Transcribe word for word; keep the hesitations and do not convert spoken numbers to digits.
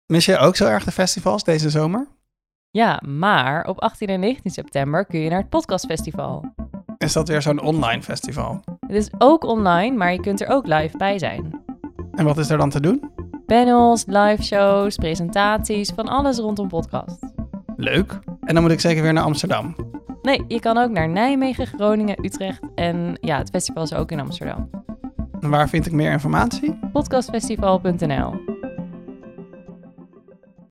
Mis je ook zo erg de festivals deze zomer? Ja, maar op achttien en negentien september kun je naar het podcastfestival. Is dat weer zo'n online festival? Het is ook online, maar je kunt er ook live bij zijn. En wat is er dan te doen? Panels, live shows, presentaties, van alles rondom podcast. Leuk. En dan moet ik zeker weer naar Amsterdam. Nee, je kan ook naar Nijmegen, Groningen, Utrecht en ja, het festival is ook in Amsterdam. En waar vind ik meer informatie? podcastfestival punt n l